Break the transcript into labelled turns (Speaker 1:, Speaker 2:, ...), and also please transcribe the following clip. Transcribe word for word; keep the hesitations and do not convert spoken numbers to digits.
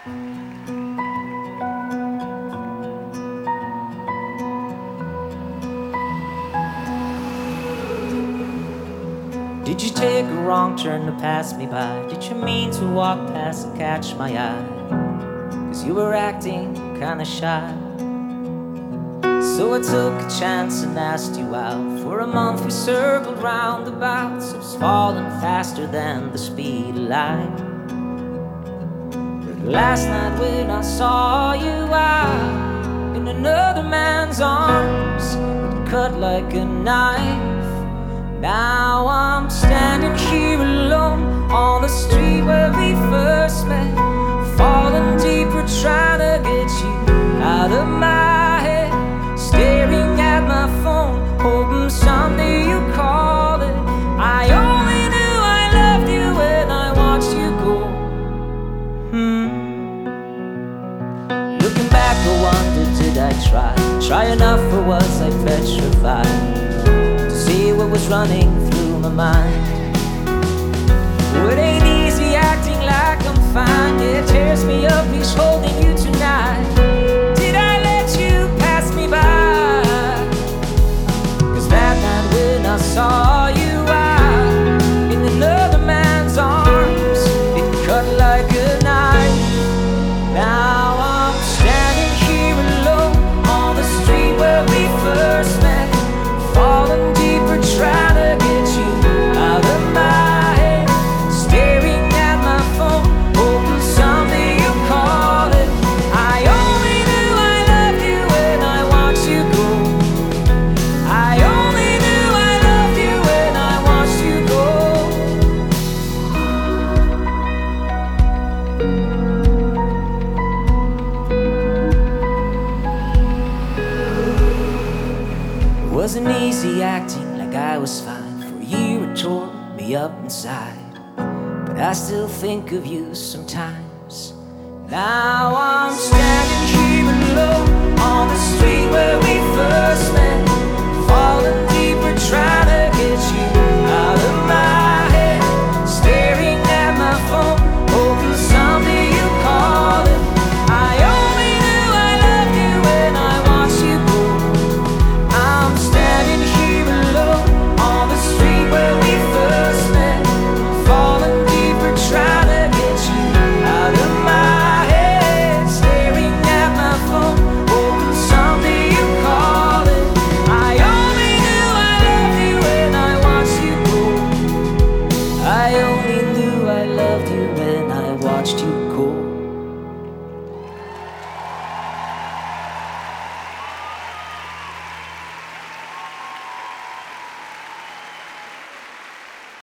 Speaker 1: Did you take a wrong turn to pass me by? Did you mean to walk past and catch my eye? 'Cause you were acting kinda shy. So I took a chance and asked you out. For a month we circled roundabouts. I was falling faster than the speed of light. But last night when I saw you out in another man's arms, it cut like a knife. Now I'm standing here alone on the street where we first met, falling deeper, trying to get you out of my head, staring at my phone, hoping someday you call it. I only knew I loved you when I watched you go. hmm. Looking back, I wonder, did I try? Try enough, or was I petrified? See what was running through my mind. Oh, it ain't easy acting like I'm fine. It tears me up, he's holding you tonight. Did I let you pass me by? 'Cause that night when I saw you out in another man's arms, it cut like a knife. Now I'm standing here alone on the street where we first met, falling deeper, trying to get you out of my head, staring at my phone, hoping someday you'll call it. I only knew I loved you when I watched you go. I only knew I loved you when I watched you go. It wasn't easy acting like I was fine. For a year it tore me up inside, but I still think of you sometimes. Now I'm standing here alone on the street where we first met, falling deeper, trying